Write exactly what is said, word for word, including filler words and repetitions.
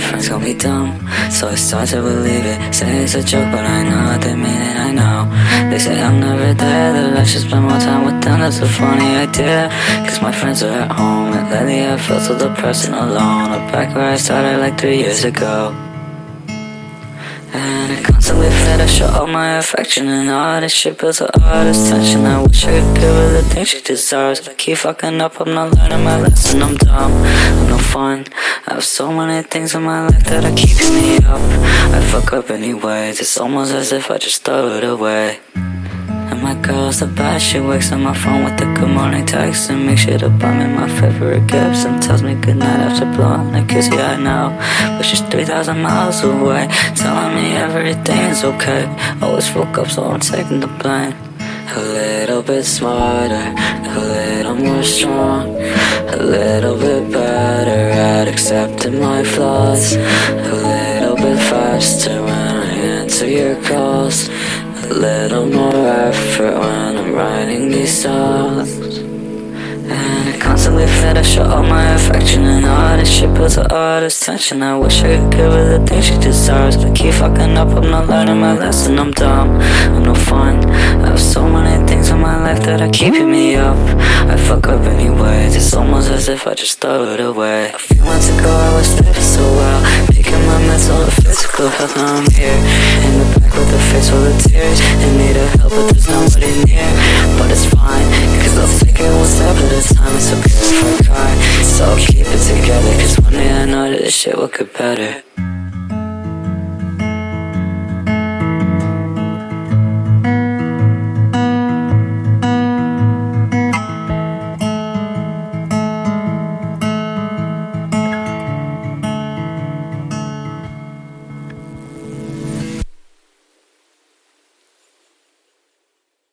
friends call me dumb, so I start to believe it. Say it's a joke, but I know that they mean it, I know. They say I'm never there, that I should spend more time with them. That's a funny idea, cause my friends are at home. And lately I felt so depressed and alone. I'm back where I started like three years ago. And I constantly fed, I show all my affection, and all this shit builds up all this tension. I wish I could give her the things she deserves, but I keep fucking up, I'm not learning my lesson. I'm dumb, I'm no fun, I have so many things in my life that are keeping me up. I fuck up anyways, it's almost as if I just throw it away. And my girl's the best, she wakes up my phone with the good morning text, and makes sure to buy me my favorite gifts, and tells me goodnight after blowing a kiss. Yeah, I know, but she's three thousand miles away, telling me everything's okay. Always woke up, so I'm taking the blame. A little bit smarter, a little more strong, a little bit better at accepting my flaws, a little bit faster when I answer your calls, a little more effort when I'm writing these songs. And I constantly fed, I show all my affection, and all this shit builds up all this tension. I wish I could give her the things she deserves, but I keep fucking up, I'm not learning my lesson. I'm dumb, I'm no fun, I have so many things in my life that are keeping me up. I fuck up anyways, it's almost as if I just throw it away. A few months ago I was living so well, picking my mental and physical health. Now I'm here, in the back with a face full of tears, in need of help but there's nobody near. But it's fine, cause I'll take it one step at a time. It's okay if I cry, so I'll keep it together, cause one day I know that this shit will get better.